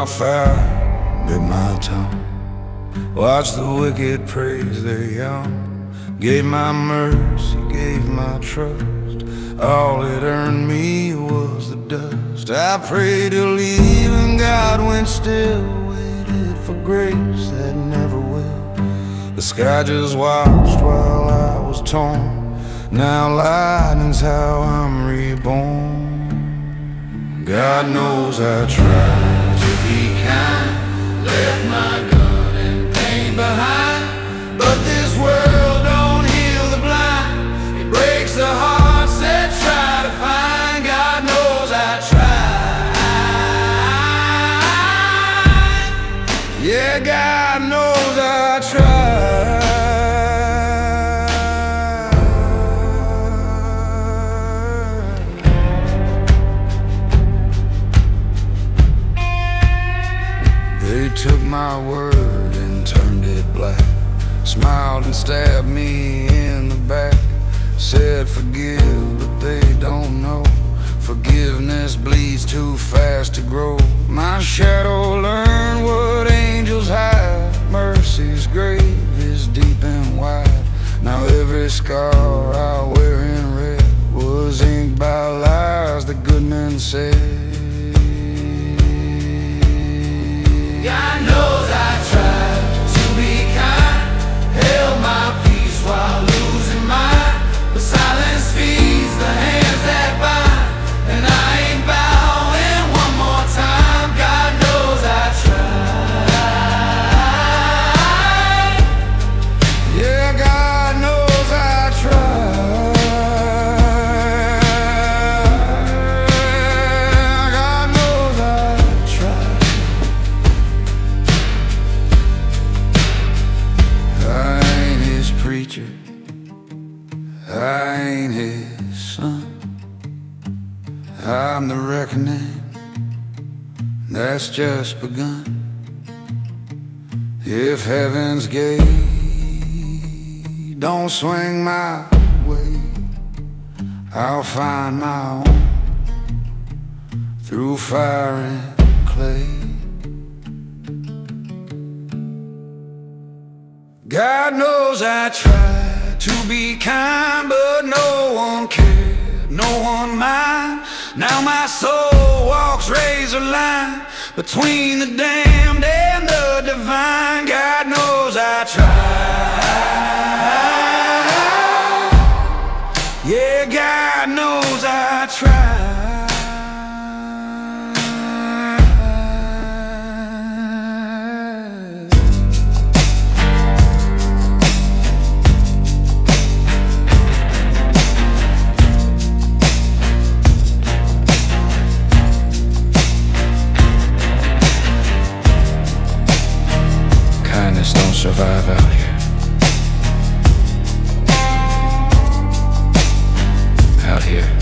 wildfire bit my tongue. Watched the wicked praise their young. Gave my mercy, gave my trust. All it earned me was the dust. I prayed to leave and God went still. Waited for grace that never will. The sky just watched while I was torn. Now lightning's how I'm reborn. God knows I tried to be kind, left my gun and pain behind. But this world don't heal the blind, it breaks the hearts that try to find. God knows I tried. Yeah, God knows I tried. They took my word and turned it black, smiled and stabbed me in the back. Said forgive, but they don't know. Forgiveness bleeds too fast to grow. My shadow learned what angels hide. Mercy's grave is deep and wide. Now every scar I wear in red was inked by lies the good men said. God knows I tried to be kind, held my peace while losing mine. But silence feeds the hands that bind, and I ain't bowing one more time. God knows I tried. Yeah, God knows I tried. God knows I tried. I ain't his preacher, I ain't his son. I'm the reckoning that's just begun. If heaven's gate don't swing my way, I'll find my own through fire and clay. God knows I tried to be kind, but no one cared, no one mind. Now my soul walks razor line between the damned and the divine. God knows I tried. Yeah, God knows I tried. Kindness don't survive out here. Out here